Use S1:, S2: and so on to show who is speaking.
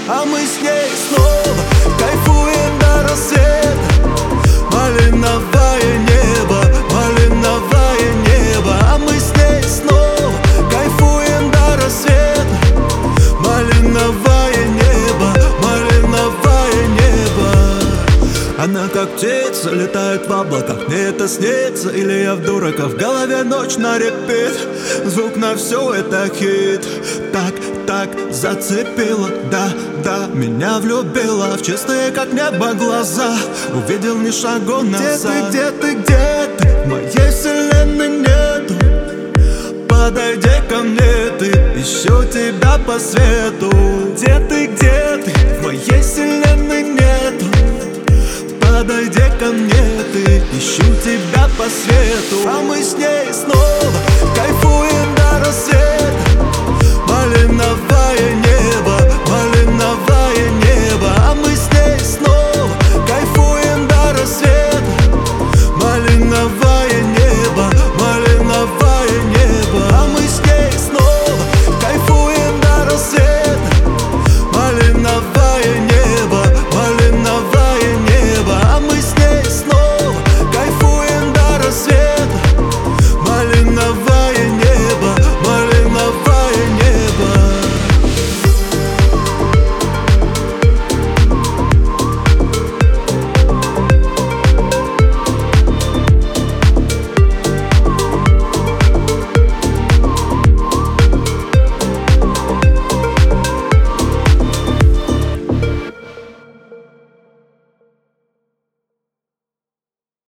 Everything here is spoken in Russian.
S1: А мы с ней снова кайфуем до рассвета. Малиновое небо, малиновое небо. А мы с ней снова кайфуем до рассвета. Малиновое небо, малиновое небо. Она как птица, летает в облаках. Мне это снится, или я в дураках? В голове ночь на репит, звук на все это хит. Так зацепила, да, меня влюбила. В чистые как небо глаза, увидел ни шагу назад. Где ты, в моей вселенной нету. Подойди ко мне, ты, ищу тебя по свету. Где ты, в моей вселенной нету. Подойди ко мне, ты, ищу тебя по свету. А мы с ней снова